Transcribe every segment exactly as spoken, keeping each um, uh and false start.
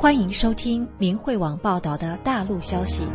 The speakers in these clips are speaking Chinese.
欢迎收听明慧网报道的大陆消息。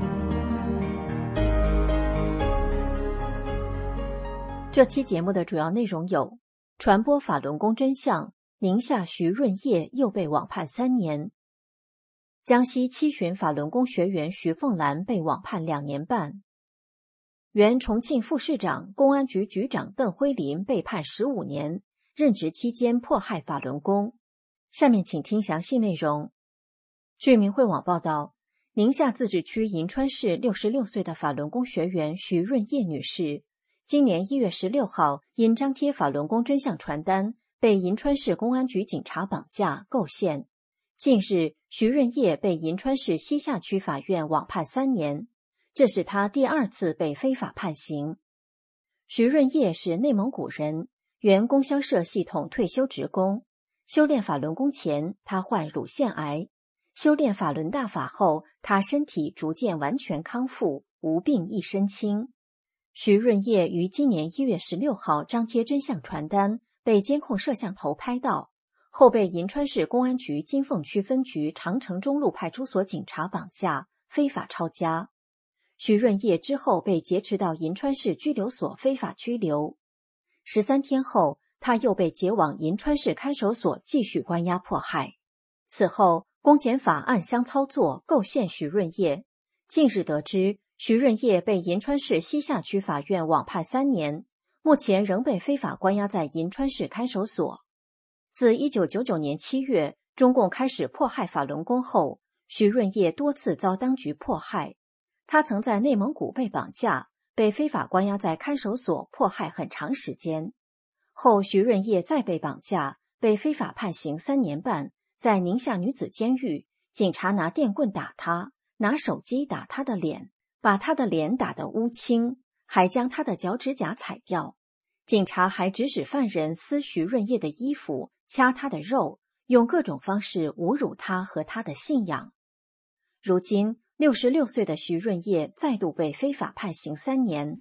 这期节目的主要内容有：传播法轮功真相，宁夏徐润叶又被网判三年；江西七旬法轮功学员徐凤兰被网判两年半；原重庆副市长、公安局局长邓辉林被判十五年，任职期间迫害法轮功。下面请听详细内容。据明慧网报道，宁夏自治区银川市六十六岁的法轮功学员徐润叶女士，今年一月十六号因张贴法轮功真相传单，被银川市公安局警察绑架构陷。近日，徐润叶被银川市西夏区法院网判三年，这是她第二次被非法判刑。徐润叶是内蒙古人，原供销社系统退休职工。修炼法轮功前，他患乳腺癌。修炼法轮大法后，他身体逐渐完全康复，无病一身轻。徐润叶于今年一月十六号张贴真相传单，被监控摄像头拍到，后被银川市公安局金凤区分局长城中路派出所警察绑架，非法抄家。徐润叶之后被劫持到银川市拘留所非法拘留。十三天后，他又被解往银川市看守所继续关押迫害。此后，公检法暗箱操作，构陷徐润叶。近日得知，徐润叶被银川市西夏区法院网判三年，目前仍被非法关押在银川市看守所。自一九九九年七月，中共开始迫害法轮功后，徐润叶多次遭当局迫害。他曾在内蒙古被绑架，被非法关押在看守所迫害很长时间。后徐润叶再被绑架，被非法判刑三年半，在宁夏女子监狱，警察拿电棍打他，拿手机打他的脸，把他的脸打得乌青，还将他的脚趾甲踩掉。警察还指使犯人撕徐润叶的衣服，掐他的肉，用各种方式侮辱他和他的信仰。如今，六十六岁的徐润叶再度被非法判刑三年。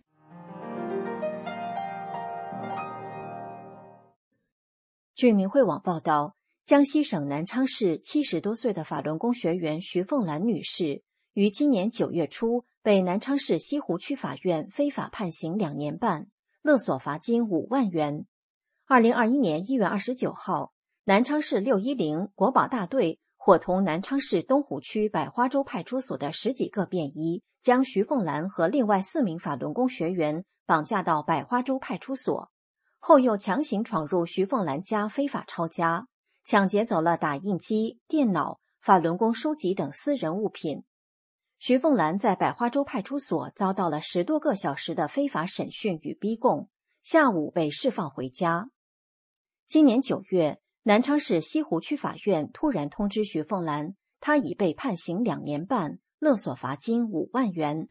据明慧网报道，江西省南昌市七十多岁的法轮功学员徐凤兰女士，于今年九月初被南昌市西湖区法院非法判刑两年半，勒索罚金五万元。二零二一年一月二十九号，南昌市六一零国保大队伙同南昌市东湖区百花洲派出所的十几个便衣，将徐凤兰和另外四名法轮功学员绑架到百花洲派出所。后又强行闯入徐凤兰家非法抄家，抢劫走了打印机、电脑、法轮功书籍等私人物品。徐凤兰在百花洲派出所遭到了十多个小时的非法审讯与逼供，下午被释放回家。今年九月，南昌市西湖区法院突然通知徐凤兰，她已被判刑两年半，勒索罚金五万元。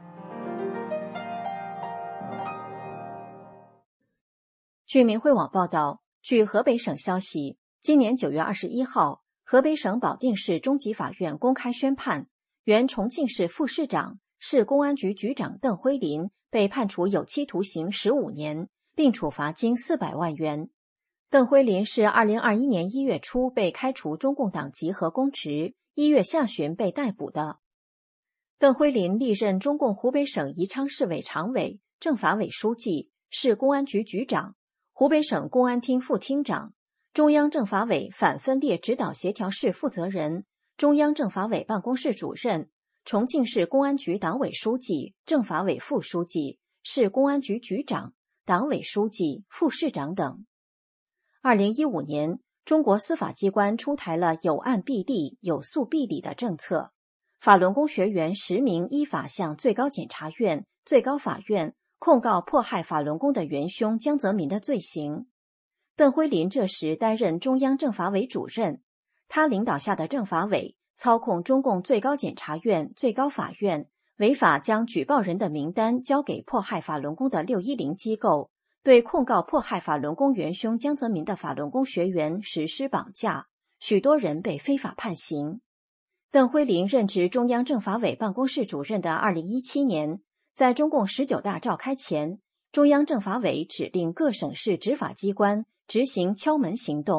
据明慧网报道，据河北省消息，今年九月二十一号，河北省保定市中级法院公开宣判，原重庆市副市长、市公安局局长邓辉林被判处有期徒刑十五年，并处罚金四百万元。邓辉林是二零二一年一月初被开除中共党籍和公职，一月下旬被逮捕的。邓辉林历任中共湖北省宜昌市委常委、政法委书记、市公安局局长、湖北省公安厅副厅长、中央政法委反分裂指导协调室负责人、中央政法委办公室主任、重庆市公安局党委书记、政法委副书记、市公安局局长、党委书记、副市长等。二零一五年，中国司法机关出台了有案必立、有诉必理的政策，法轮功学员十名依法向最高检察院、最高法院控告迫害法轮功的元凶江泽民的罪行。邓辉林这时担任中央政法委主任，他领导下的政法委操控中共最高检察院、最高法院，违法将举报人的名单交给迫害法轮功的六一零机构，对控告迫害法轮功元凶江泽民的法轮功学员实施绑架，许多人被非法判刑。邓辉林任职中央政法委办公室主任的二零一七年，在中共十九大召开前，中央政法委指令各省市执法机关执行敲门行动，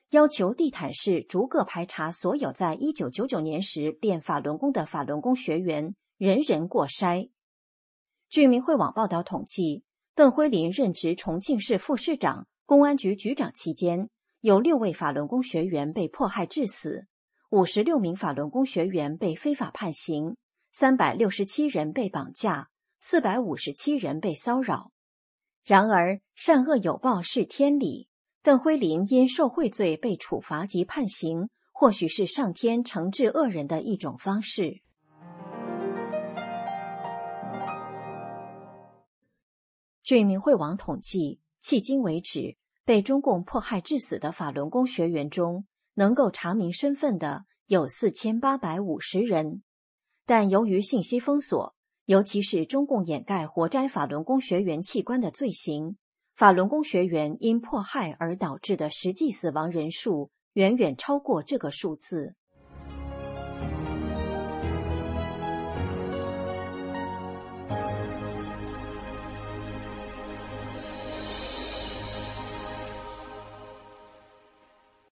要求地毯市逐个排查所有在一九九九年时练法轮功的法轮功学员，人人过筛。据明慧网报道统计，邓辉林任职重庆市副市长、公安局局长期间，有六位法轮功学员被迫害致死，五十六名法轮功学员被非法判刑，三百六十七人被绑架，四百五十七人被骚扰。然而，善恶有报是天理，邓辉林因受贿罪被处罚及判刑，或许是上天惩治恶人的一种方式。据明慧网统计，迄今为止，被中共迫害致死的法轮功学员中，能够查明身份的有四千八百五十人。但由于信息封锁，尤其是中共掩盖活摘法轮功学员器官的罪行，法轮功学员因迫害而导致的实际死亡人数远远超过这个数字。